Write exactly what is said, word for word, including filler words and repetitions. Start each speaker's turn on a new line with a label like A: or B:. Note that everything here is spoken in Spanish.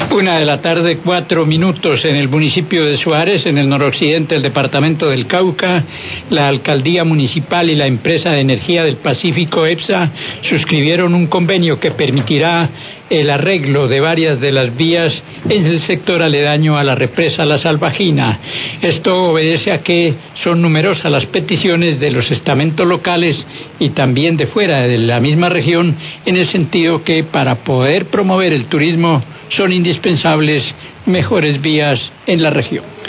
A: Una de la tarde, cuatro minutos, en el municipio de Suárez, en el noroccidente del departamento del Cauca, la alcaldía municipal y la empresa de energía del Pacífico, EPSA, suscribieron un convenio que permitirá el arreglo de varias de las vías en el sector aledaño a la represa La Salvajina. Esto obedece a que son numerosas las peticiones de los estamentos locales y también de fuera de la misma región, en el sentido que para poder promover el turismo son indispensables mejores vías en la región.